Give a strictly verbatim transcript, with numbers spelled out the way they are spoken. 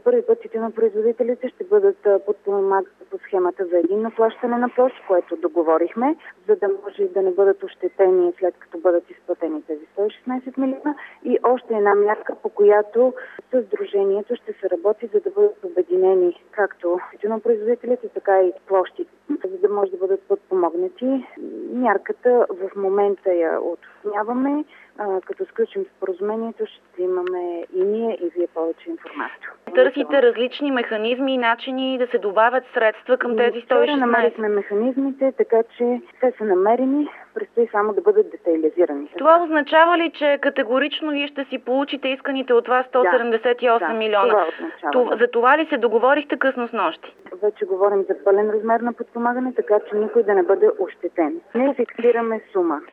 първи път тютюнопроизводителите ще бъдат подпомагани по схемата за единно плащане на площ, което договорихме, за да може да не бъдат ощетени след като бъдат изплатени тези сто и шестнадесет милиона. И още една мярка, по която с Сдружението ще се работи, за да бъдат обединени както тютюнопроизводителите, така и площите, за да може да бъдат подпомогнати. Мярката в момента я отняваме. Като сключим споразумението, ще имаме и ние, и вие повече информация. Търсите различни механизми и начини да се добавят средства към тези сто и шестнадесет. Намерихме механизмите, така че те са намерени, предстои само да бъдат детайлизирани. Това означава ли, че категорично вие ще си получите исканите от вас сто седемдесет и осем да, милиона? Това означава, това, да. За това ли се договорихте късно с нощи? Вече говорим за пълен размер на подпомагане, така че никой да не бъде ощетен. Не фиксираме сума.